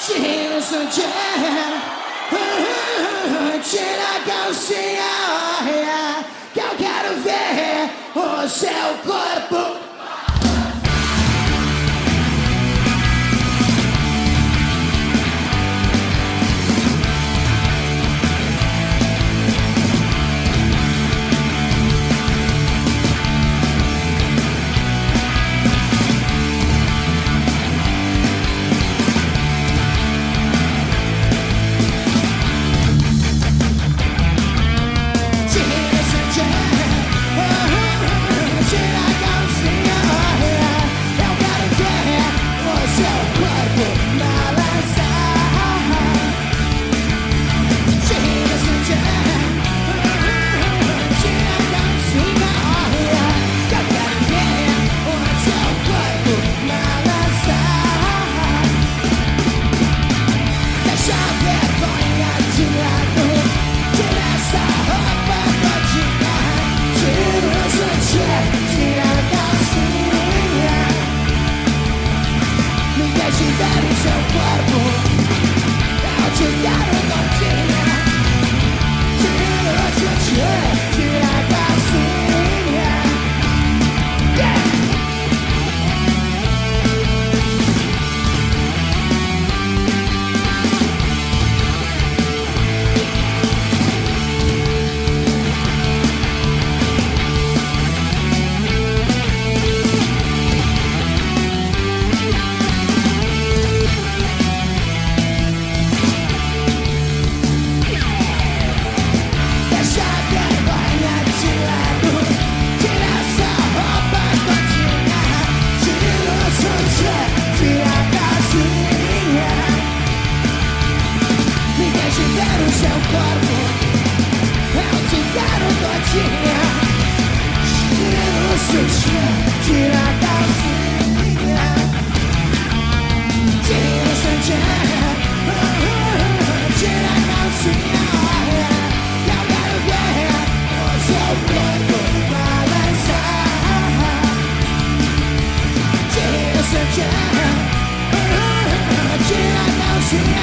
Tira o sutiã, tira a calcinha, que eu quero ver o seu corpo. Tira a calcinha, tira o sutiã, tira a calcinha, que eu quero ver o seu corpo balançar. Tira o sutiã, tira a calcinha.